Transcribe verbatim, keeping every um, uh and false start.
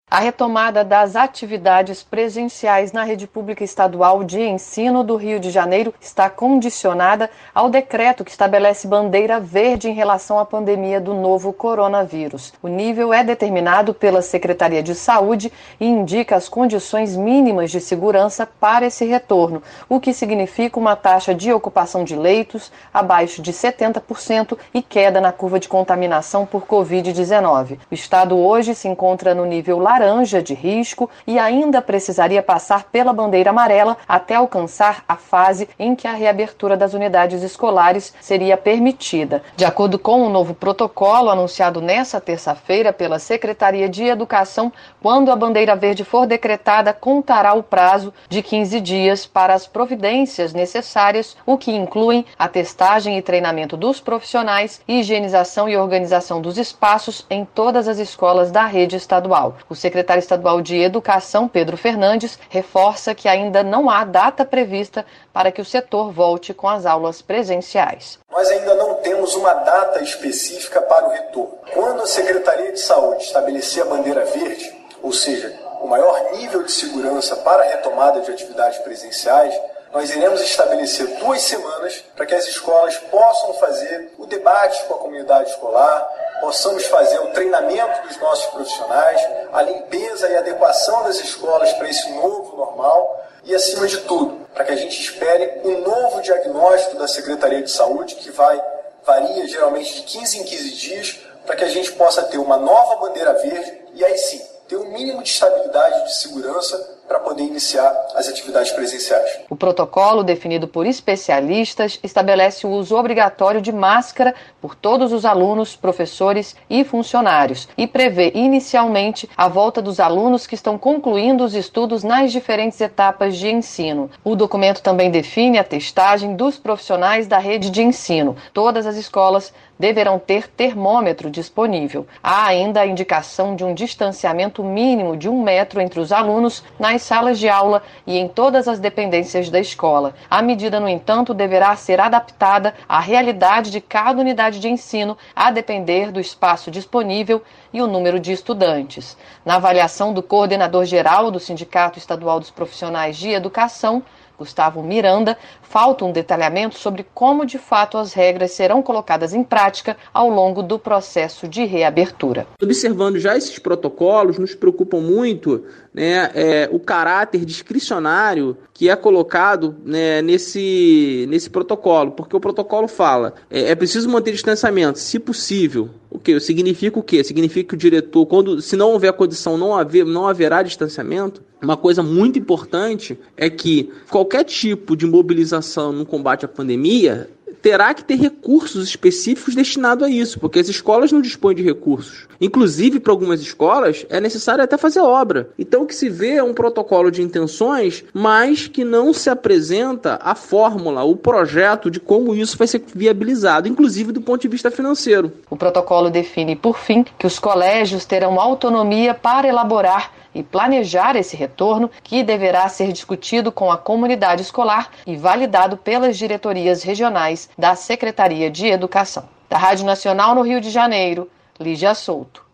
A retomada das atividades presenciais na rede pública estadual de ensino do Rio de Janeiro está condicionada ao decreto que estabelece bandeira verde em relação à pandemia do novo coronavírus. O nível é determinado pela Secretaria de Saúde e indica as condições mínimas de segurança para esse retorno, o que significa uma taxa de ocupação de leitos abaixo de setenta por cento e queda na curva de contaminação por covid dezenove. O estado hoje se encontra no nível laranja laranja de risco e ainda precisaria passar pela bandeira amarela até alcançar a fase em que a reabertura das unidades escolares seria permitida. De acordo com o novo protocolo anunciado nesta terça-feira pela Secretaria de Educação, quando a bandeira verde for decretada, contará o prazo de quinze dias para as providências necessárias, o que incluem a testagem e treinamento dos profissionais, higienização e organização dos espaços em todas as escolas da rede estadual. O secretário estadual de Educação, Pedro Fernandes, reforça que ainda não há data prevista para que o setor volte com as aulas presenciais. Nós ainda não temos uma data específica para o retorno. Quando a Secretaria de Saúde estabelecer a bandeira verde, ou seja, o maior nível de segurança para a retomada de atividades presenciais, nós iremos estabelecer duas semanas para que as escolas possam fazer o debate com a comunidade escolar, possamos fazer o treinamento dos nossos profissionais, a limpeza e adequação das escolas para esse novo normal e, acima de tudo, para que a gente espere um novo diagnóstico da Secretaria de Saúde, que vai varia geralmente de quinze em quinze dias, para que a gente possa ter uma nova bandeira verde e aí sim, ter um mínimo de estabilidade e de segurança para poder iniciar as atividades presenciais. O protocolo, definido por especialistas, estabelece o uso obrigatório de máscara por todos os alunos, professores e funcionários e prevê inicialmente a volta dos alunos que estão concluindo os estudos nas diferentes etapas de ensino. O documento também define a testagem dos profissionais da rede de ensino. Todas as escolas deverão ter termômetro disponível. Há ainda a indicação de um distanciamento mínimo de um metro entre os alunos nas salas de aula e em todas as dependências da escola. A medida, no entanto, deverá ser adaptada à realidade de cada unidade de ensino, a depender do espaço disponível e o número de estudantes. Na avaliação do coordenador-geral do Sindicato Estadual dos Profissionais de Educação, Gustavo Miranda, falta um detalhamento sobre como de fato as regras serão colocadas em prática ao longo do processo de reabertura. Observando já esses protocolos, nos preocupam muito né, é, o caráter discricionário que é colocado né, nesse, nesse protocolo, porque o protocolo fala é, é preciso manter distanciamento, se possível. O que significa o quê? Significa que o diretor, quando, se não houver condição, não, haver, não haverá distanciamento. Uma coisa muito importante é que qualquer tipo de mobilização no combate à pandemia terá que ter recursos específicos destinados a isso, porque as escolas não dispõem de recursos. Inclusive, para algumas escolas, é necessário até fazer obra. Então, o que se vê é um protocolo de intenções, mas que não se apresenta a fórmula, o projeto de como isso vai ser viabilizado, inclusive do ponto de vista financeiro. O protocolo define, por fim, que os colégios terão autonomia para elaborar e planejar esse retorno, que deverá ser discutido com a comunidade escolar e validado pelas diretorias regionais da Secretaria de Educação. Da Rádio Nacional no Rio de Janeiro, Lígia Souto.